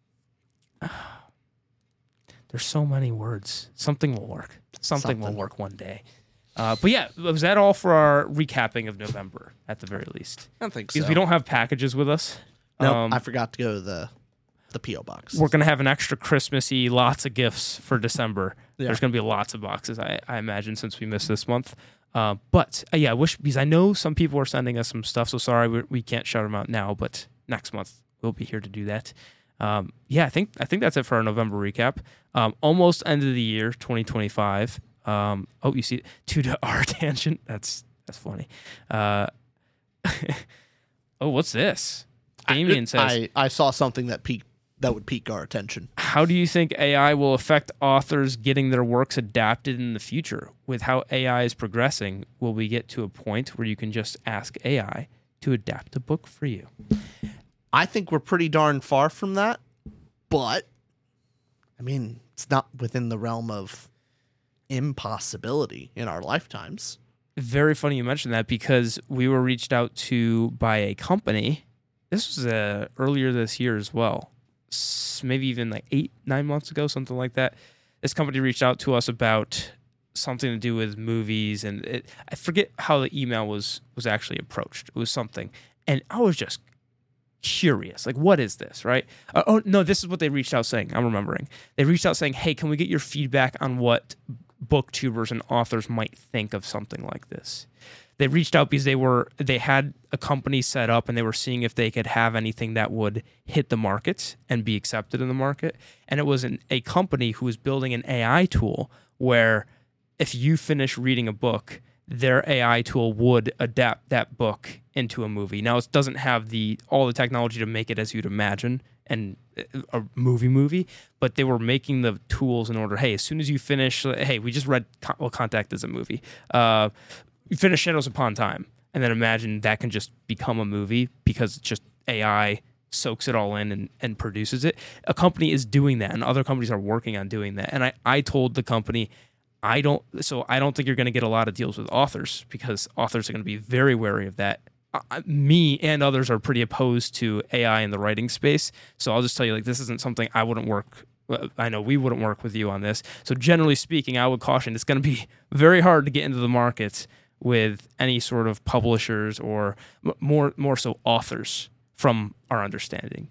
Speaker 1: There's so many words. Something will work. Something will work one day. But yeah, was that all for our recapping of November at the very least?
Speaker 2: I don't think so.
Speaker 1: Because we don't have packages with us.
Speaker 2: No, I forgot to go to the P.O. box.
Speaker 1: We're going to have an extra Christmassy, lots of gifts for December.
Speaker 2: Yeah.
Speaker 1: There's going to be lots of boxes, I imagine, since we missed this month. But yeah, I wish, because I know some people are sending us some stuff, so sorry we can't shout them out now, but next month we'll be here to do that. Yeah, I think that's it for our November recap. Almost end of the year, 2025. You see, 2R tangent. That's funny. What's this? Damien says,
Speaker 2: I saw something that would pique our attention.
Speaker 1: how do you think AI will affect authors getting their works adapted in the future? With how AI is progressing, will we get to a point where you can just ask AI to adapt a book for you?
Speaker 2: I think we're pretty darn far from that, but I mean, it's not within the realm of impossibility in our lifetimes.
Speaker 1: Very funny you mentioned that, because we were reached out to by a company. This was earlier this year as well. Maybe even like 8-9 months ago, something like that. This company reached out to us about something to do with movies, and I forget how the email was actually approached. It was something, and I was just curious, like, what is this, right? Oh no, this is what they reached out saying. I'm remembering. They reached out saying, hey, can we get your feedback on what booktubers and authors might think of something like this? They reached out because they had a company set up, and they were seeing if they could have anything that would hit the market and be accepted in the market. And it was a company who was building an AI tool where if you finish reading a book, their AI tool would adapt that book into a movie. Now, it doesn't have all the technology to make it as you'd imagine and a movie, but they were making the tools in order, hey, as soon as you finish, hey, we just read Contact as a movie. You finish Shadows Upon Time, and then imagine that can just become a movie because it's just AI soaks it all in and produces it. A company is doing that, and other companies are working on doing that. And I told the company, I don't think you're going to get a lot of deals with authors, because authors are going to be very wary of that. Me and others are pretty opposed to AI in the writing space. So I'll just tell you, like, this isn't something I wouldn't work. I know we wouldn't work with you on this. So generally speaking, I would caution it's going to be very hard to get into the market with any sort of publishers or more so authors, from our understanding.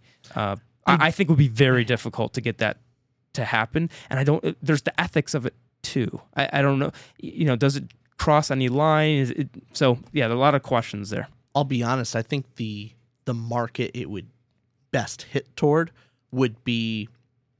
Speaker 1: I think it would be very difficult to get that to happen. And there's the ethics of it too. I don't know, does it cross any line? So yeah, there are a lot of questions there.
Speaker 2: I'll be honest, I think the market it would best hit toward would be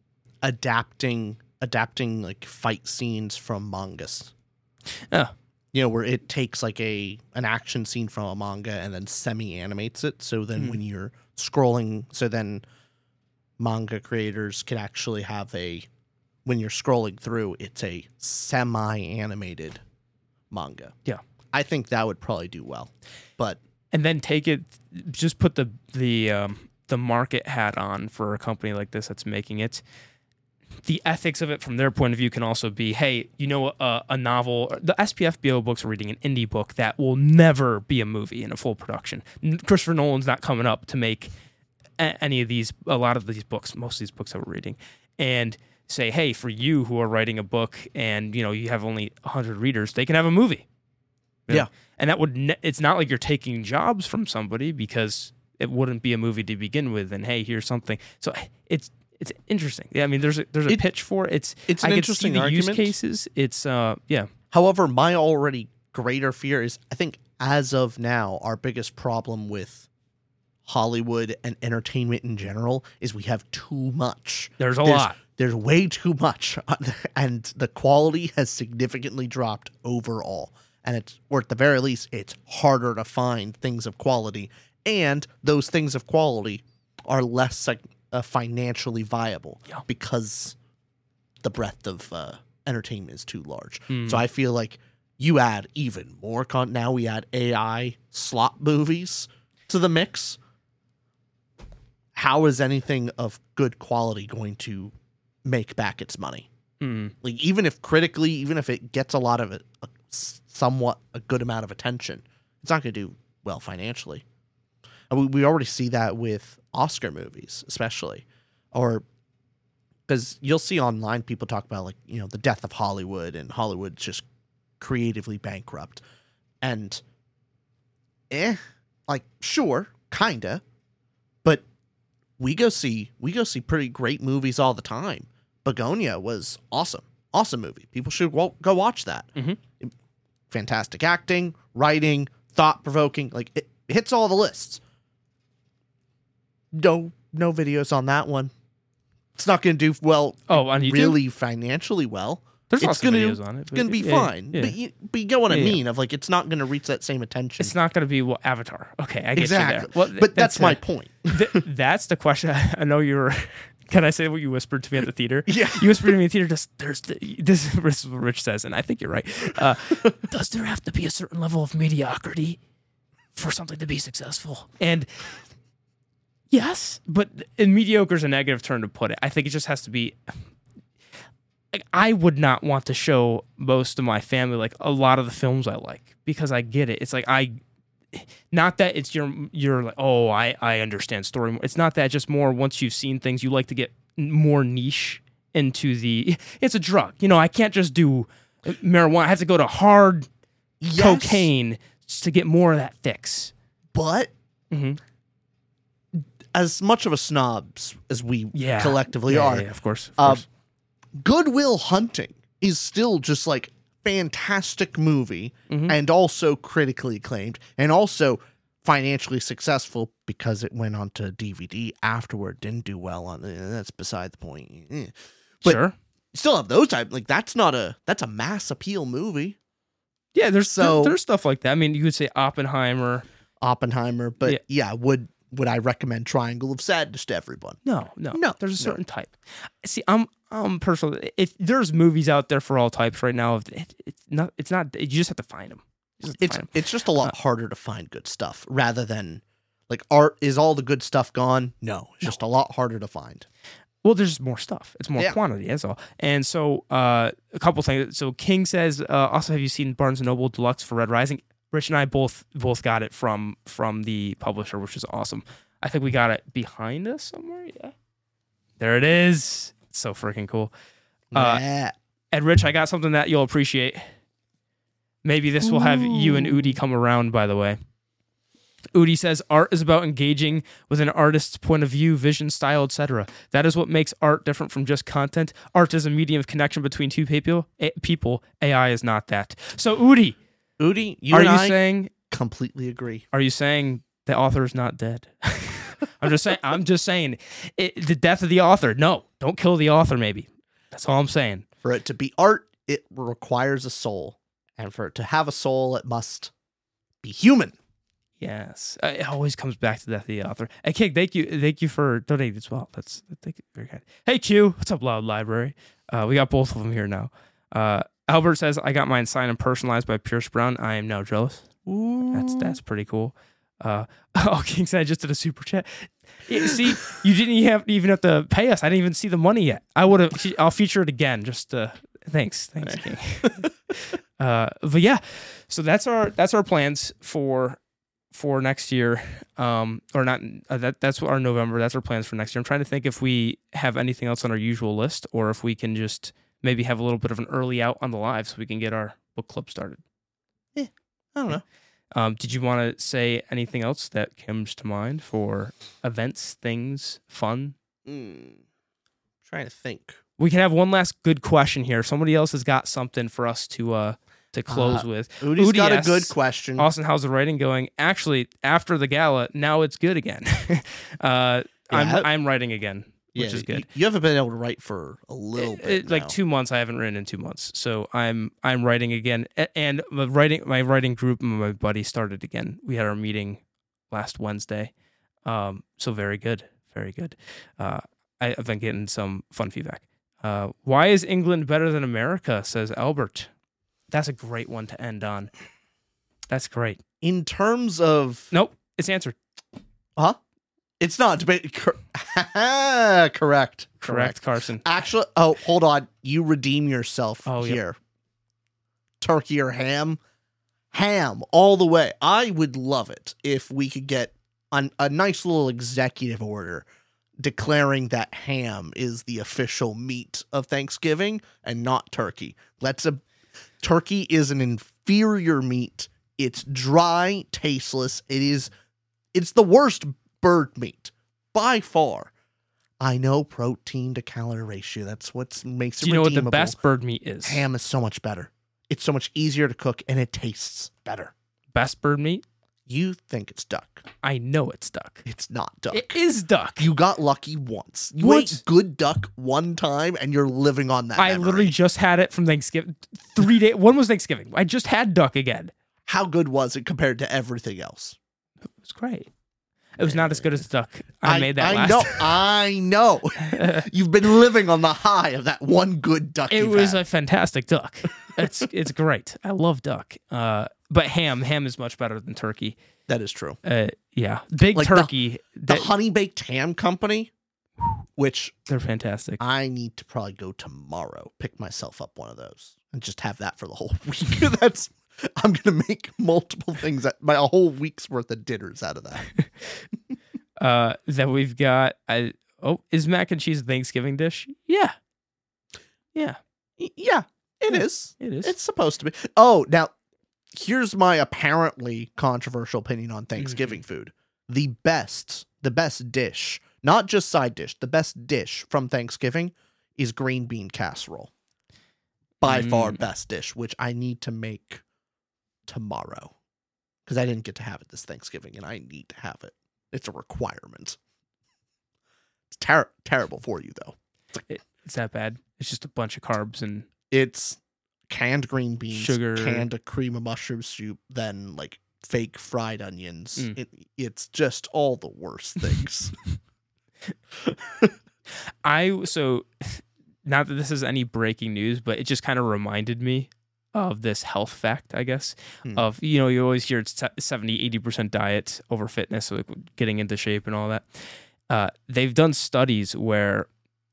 Speaker 2: adapting like fight scenes from mangas.
Speaker 1: Yeah.
Speaker 2: Where it takes like an action scene from a manga and then semi-animates it. So then when you're scrolling, then manga creators can actually have when you're scrolling through, it's a semi-animated manga.
Speaker 1: Yeah.
Speaker 2: I think that would probably do well.
Speaker 1: And then just put the market hat on for a company like this that's making it. The ethics of it from their point of view can also be, hey, a novel, the SPFBO books are reading an indie book that will never be a movie in a full production. Christopher Nolan's not coming up to make a lot of these books, most of these books that we're reading, and say, hey, for you who are writing a book and, you have only 100 readers, they can have a movie.
Speaker 2: Yeah.
Speaker 1: And that it's not like you're taking jobs from somebody, because it wouldn't be a movie to begin with. And hey, here's something. So it's interesting. Yeah, I mean, there's a pitch for it. It's an interesting argument. Use cases. It's yeah.
Speaker 2: However, my already greater fear is, I think as of now, our biggest problem with Hollywood and entertainment in general is we have too much.
Speaker 1: There's a lot.
Speaker 2: There's way too much, and the quality has significantly dropped overall. And or at the very least, it's harder to find things of quality, and those things of quality are less financially viable because the breadth of entertainment is too large. So I feel like you add even more content. Now we add AI slot movies to the mix. How is anything of good quality going to make back its money? Like, even if critically, even if it gets a lot of it, somewhat a good amount of attention, it's not going to do well financially. And we already see that with Oscar movies, especially, or because you'll see online people talk about, like, you know, the death of Hollywood, and Hollywood's just creatively bankrupt. And like, sure, kinda, but we go see pretty great movies all the time. Begonia was awesome movie. People should go watch that. Fantastic acting, writing, thought provoking. Like, it hits all the lists. No videos on that one. It's not going to do well.
Speaker 1: Oh, on YouTube?
Speaker 2: Really financially well.
Speaker 1: There's
Speaker 2: it's
Speaker 1: lots
Speaker 2: gonna,
Speaker 1: of videos on it.
Speaker 2: It's going to be fine. Yeah. But you get what I mean, of like, it's not going to reach that same attention.
Speaker 1: It's not going to be Avatar. Okay, I get
Speaker 2: exactly.
Speaker 1: you there. Well,
Speaker 2: but that's my point.
Speaker 1: That's the question. I know you're... Can I say what you whispered to me at the theater?
Speaker 2: Yeah.
Speaker 1: You whispered to me at the theater, this is what Rich says, and I think you're right. Does there have to be a certain level of mediocrity for something to be successful? And yes, but mediocre is a negative term to put it. I think it just has to be... Like, I would not want to show most of my family, like, a lot of the films I like, because I get it. It's like, not that it's you're like, oh, I understand story more. It's not that, just more once you've seen things, you like to get more niche into it's a drug. You know, I can't just do marijuana. I have to go to hard cocaine just to get more of that fix.
Speaker 2: But as much of a snobs as we collectively are,
Speaker 1: of course.
Speaker 2: Good Will Hunting is still just like fantastic movie, and also critically acclaimed, and also financially successful because it went on to DVD afterward. Didn't do well on it. That's beside the point. But
Speaker 1: sure,
Speaker 2: you still have those type. Like, that's a mass appeal movie.
Speaker 1: Yeah, there's stuff like that. I mean, you could say Oppenheimer,
Speaker 2: but would I recommend Triangle of Sadness to everyone?
Speaker 1: No. There's a certain type. See, I'm personally, if there's movies out there for all types right now, it's not. You just have to find them.
Speaker 2: It's just a lot harder to find good stuff, rather than, like, art. Is all the good stuff gone? No, it's just a lot harder to find.
Speaker 1: Well, there's just more stuff. It's more quantity, that's all. And so, a couple things. So King says, also, have you seen Barnes & Noble Deluxe for Red Rising? Rich and I both got it from the publisher, which is awesome. I think we got it behind us somewhere. Yeah, there it is. It's so freaking cool. And Rich, I got something that you'll appreciate. Maybe this will have you and Udi come around, by the way. Udi says, art is about engaging with an artist's point of view, vision, style, etc. That is what makes art different from just content. Art is a medium of connection between two people. AI is not that. So, Udi, I saying
Speaker 2: completely agree.
Speaker 1: Are you saying the author is not dead? I'm just saying the death of the author. No, don't kill the author. Maybe that's all I'm saying.
Speaker 2: For it to be art, it requires a soul, and for it to have a soul, it must be human.
Speaker 1: Yes, it always comes back to the death of the author. Hey, Kig, thank you for donating as well. Thank you, very kind. Hey, Q, what's up, Loud Library? We got both of them here now. Albert says, I got mine signed and personalized by Pierce Brown. I am now jealous.
Speaker 2: Ooh.
Speaker 1: That's pretty cool. King said I just did a super chat. See, you didn't even have to pay us. I didn't even see the money yet. I'll feature it again. Just thanks, King. But yeah, so that's our plans for next year. Or not. That's our November. That's our plans for next year. I'm trying to think if we have anything else on our usual list, or if we can just maybe have a little bit of an early out on the live so we can get our book club started.
Speaker 2: I don't know.
Speaker 1: Did you want to say anything else that comes to mind for events, things, fun?
Speaker 2: Trying to think.
Speaker 1: We can have one last good question here. Somebody else has got something for us to to close with.
Speaker 2: Udi's got a
Speaker 1: asks,
Speaker 2: good question.
Speaker 1: Austin, how's the writing going? Actually, after the gala, now it's good again. I'm writing again, which is good.
Speaker 2: You haven't been able to write for a little bit.
Speaker 1: Like 2 months. I haven't written in 2 months, so I'm writing again. And my writing group and my buddy started again. We had our meeting last Wednesday. So very good, very good. I've been getting some fun feedback. Why is England better than America? Says Albert. That's a great one to end on. That's great.
Speaker 2: In terms of...
Speaker 1: Nope, it's answered.
Speaker 2: Huh? It's not debate. Correct,
Speaker 1: Carson.
Speaker 2: Actually, hold on. You redeem yourself here.
Speaker 1: Yep.
Speaker 2: Turkey or ham? Ham all the way. I would love it if we could get a nice little executive order declaring that ham is the official meat of Thanksgiving and not turkey. Turkey is an inferior meat. It's dry, tasteless. It's the worst bird meat by far. I know, protein to calorie ratio. That's what makes it
Speaker 1: Do you know
Speaker 2: redeemable.
Speaker 1: what the best bird meat is?
Speaker 2: Ham is so much better. It's so much easier to cook and it tastes better.
Speaker 1: Best bird meat?
Speaker 2: You think it's duck.
Speaker 1: I know it's duck.
Speaker 2: It's not duck.
Speaker 1: It is duck.
Speaker 2: You got lucky once. You ate good duck one time and you're living on that
Speaker 1: I
Speaker 2: memory.
Speaker 1: literally just had it from Thanksgiving. 3 days. One was Thanksgiving. I just had duck again.
Speaker 2: How good was it compared to everything else?
Speaker 1: It was great. It was not as good as duck. I made that last.
Speaker 2: I know. You've been living on the high of that one good duck.
Speaker 1: It was a fantastic duck. It's great. I love duck. But ham is much better than turkey.
Speaker 2: That is true.
Speaker 1: Yeah, big
Speaker 2: like
Speaker 1: turkey.
Speaker 2: The Honey Baked Ham Company, which
Speaker 1: they're fantastic.
Speaker 2: I need to probably go tomorrow, pick myself up one of those, and just have that for the whole week. I'm gonna make multiple things. A whole week's worth of dinners out of that.
Speaker 1: Then we've got. Is mac and cheese a Thanksgiving dish? Yeah.
Speaker 2: Yeah. It is.
Speaker 1: It is.
Speaker 2: It's supposed to be. Oh, now here's my apparently controversial opinion on Thanksgiving food. The best dish, not just side dish, the best dish from Thanksgiving is green bean casserole. By far best dish, which I need to make tomorrow because I didn't get to have it this Thanksgiving and I need to have it. It's a requirement. It's terrible for you though.
Speaker 1: It's that bad. It's just a bunch of carbs and
Speaker 2: it's canned green beans,
Speaker 1: sugar,
Speaker 2: canned cream of mushroom soup, then like fake fried onions. It's just all the worst things.
Speaker 1: Not that this is any breaking news, but it just kind of reminded me of this health fact, I guess, of, you always hear it's 70-80% diet over fitness, so like getting into shape and all that. They've done studies where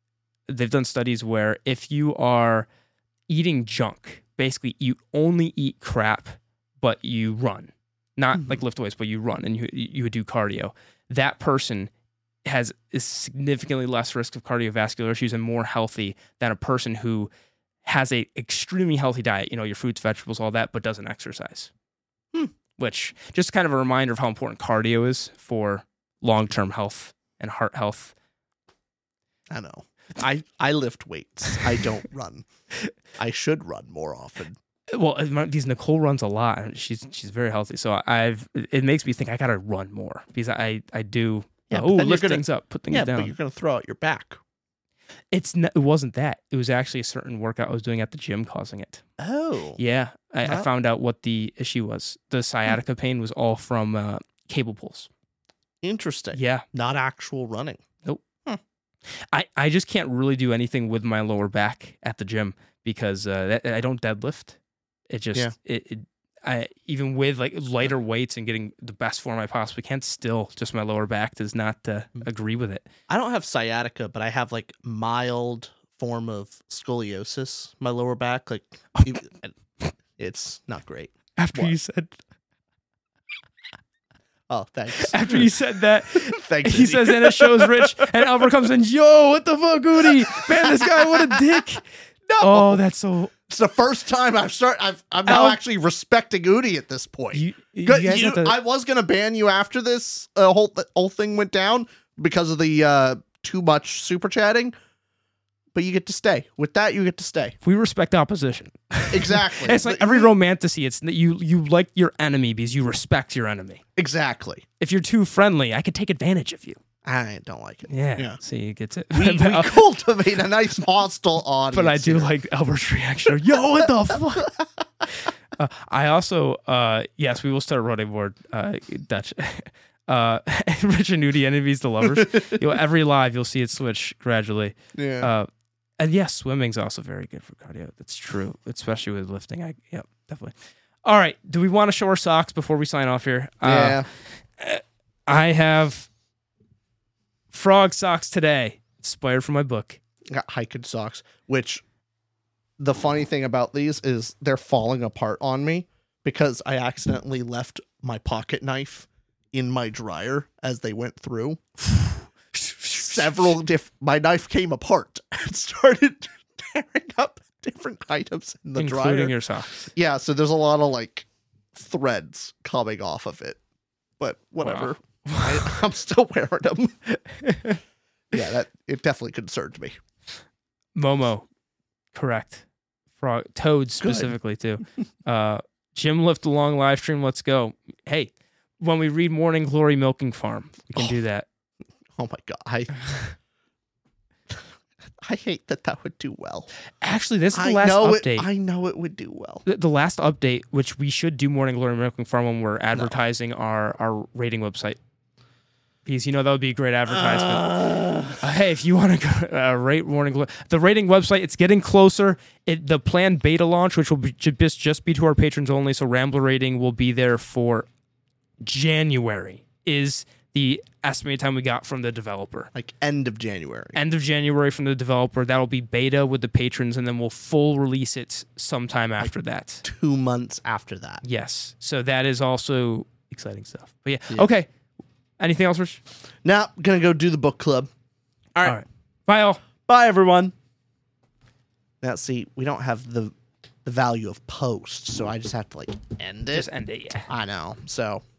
Speaker 1: if you are eating junk, basically you only eat crap, but you run, not like lift weights, but you run and you do cardio, that person is significantly less risk of cardiovascular issues and more healthy than a person who has a extremely healthy diet, your fruits, vegetables, all that, but doesn't exercise. Which just kind of a reminder of how important cardio is for long-term health and heart health.
Speaker 2: I know. I lift weights. I don't run. I should run more often.
Speaker 1: Well, Nicole runs a lot. She's very healthy. So it makes me think I got to run more because I do.
Speaker 2: Yeah,
Speaker 1: lift things up, put things down.
Speaker 2: Yeah, but you're going to throw out your back.
Speaker 1: It wasn't that. It was actually a certain workout I was doing at the gym causing it.
Speaker 2: Oh.
Speaker 1: Yeah. I found out what the issue was. The sciatica pain was all from cable pulls.
Speaker 2: Interesting.
Speaker 1: Yeah.
Speaker 2: Not actual running.
Speaker 1: Nope. I just can't really do anything with my lower back at the gym because I don't deadlift. It just, I even with like lighter weights and getting the best form I possibly can, still just my lower back does not agree with it.
Speaker 2: I don't have sciatica, but I have like mild form of scoliosis. My lower back, like it's not great.
Speaker 1: You said,
Speaker 2: oh, thanks.
Speaker 1: After you said that,
Speaker 2: thanks.
Speaker 1: He says, and it shows Rich, and Albert comes in, yo, what the fuck, Udi? Man, this guy, what a dick.
Speaker 2: No.
Speaker 1: Oh, that's so.
Speaker 2: It's the first time I'm now actually respecting Udi at this point. I was gonna ban you after this whole thing went down because of the too much super chatting, but you get to stay. With that, you get to stay.
Speaker 1: We respect opposition.
Speaker 2: Exactly.
Speaker 1: It's like every romantasy. It's that you like your enemy because you respect your enemy.
Speaker 2: Exactly.
Speaker 1: If you're too friendly, I could take advantage of you.
Speaker 2: I don't like it.
Speaker 1: Yeah. See, you get it.
Speaker 2: We cultivate a nice hostile audience.
Speaker 1: But I do
Speaker 2: here.
Speaker 1: like Albert's reaction. Yo, what the fuck? I also, yes, we will start running more Dutch. Rich and Nudie enemies the lovers. Every live you'll see it switch gradually.
Speaker 2: Yeah.
Speaker 1: And yes, swimming's also very good for cardio. That's true, especially with lifting. Yeah, definitely. All right, do we want to show our socks before we sign off here?
Speaker 2: Yeah.
Speaker 1: I have frog socks today, inspired from my book.
Speaker 2: Got hiking socks, which the funny thing about these is they're falling apart on me because I accidentally left my pocket knife in my dryer as they went through. My knife came apart and started tearing up different items in the dryer.
Speaker 1: Including your socks.
Speaker 2: Yeah, so there's a lot of like threads coming off of it. But whatever. Wow. I'm still wearing them. Yeah, it definitely concerned me.
Speaker 1: Momo, correct. Frog, toads specifically too. Gym lift along live stream. Let's go. Hey, when we read Morning Glory Milking Farm, we can do that.
Speaker 2: Oh my god, I hate that would do well.
Speaker 1: Actually, this is the last update.
Speaker 2: I know it would do well.
Speaker 1: The last update, which we should do Morning Glory Milking Farm when we're advertising our rating website. Because that would be a great advertisement. Hey, if you want to rate Morning Glory, the rating website, it's getting closer. The planned beta launch, which will be just be to our patrons only, so Rambler rating will be there for January, is the estimated time we got from the developer.
Speaker 2: Like end of January.
Speaker 1: End of January from the developer. That'll be beta with the patrons, and then we'll full release it sometime after that.
Speaker 2: 2 months after that.
Speaker 1: Yes. So that is also exciting stuff. But yeah. Okay. Anything else, Rich?
Speaker 2: Now, gonna go do the book club. All right.
Speaker 1: Bye, all.
Speaker 2: Bye, everyone. Now, see, we don't have the value of post, so I just have to, end it.
Speaker 1: Just end it, yeah.
Speaker 2: I know. So...